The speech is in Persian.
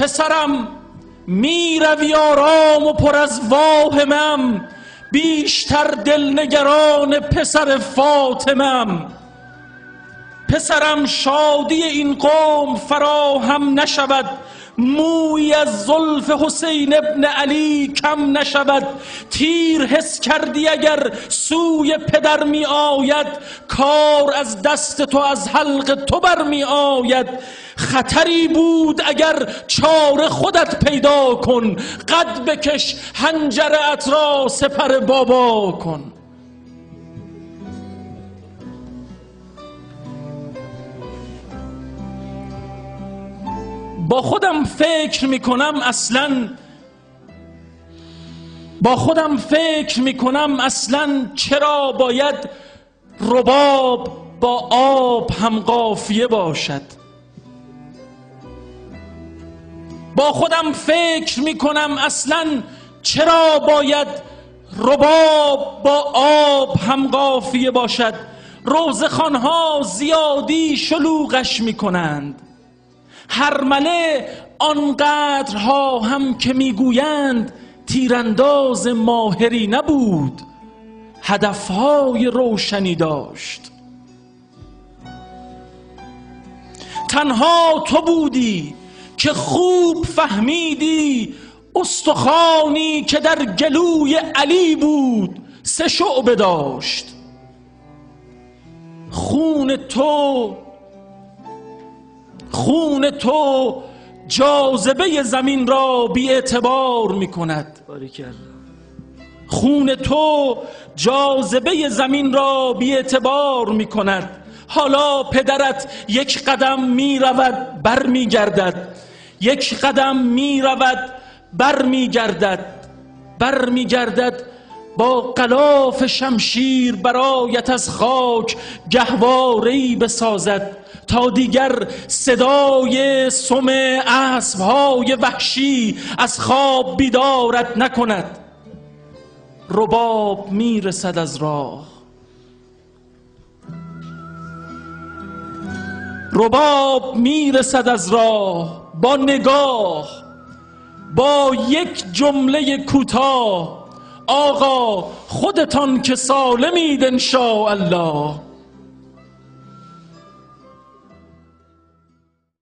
پسرم میروی آرام و پر از واهمم، بیشتر دلنگران پسر فاطمم. پسرم شادی این قوم فراهم نشود، مویی از زلف حسین ابن علی کم نشود. تیر حس کردی اگر سوی پدر می آید، کار از دست تو از حلق تو بر می آید. خطری بود اگر چاره خودت پیدا کن، قد بکش حنجرت را سپر بابا کن. با خودم فکر میکنم اصلا چرا باید رباب با آب هم قافیه باشد. با خودم فکر میکنم اصلا چرا باید رباب با آب هم قافیه باشد. روزخوانها زیادی شلوغش میکنند، هرمله آنقدرها هم که میگویند تیرانداز ماهری نبود، هدفهای روشنی داشت. تنها تو بودی که خوب فهمیدی استخوانی که در گلوی علی بود 3 شعبه داشت. خون تو جاذبه زمین را بی اعتبار می کند. خون تو جاذبه زمین را بی اعتبار می کند. حالا پدرت یک قدم می رود بر می گردد، یک قدم می رود بر می گردد با غلاف شمشیر برایت از خاک گهواره‌ای بسازد تا دیگر صدای سم اسب‌های وحشی از خواب بیدارت نکند. رباب میرسد از راه، رباب میرسد از راه با نگاه، با یک جمله کوتاه: آقا خودتان که سالمید انشاءالله.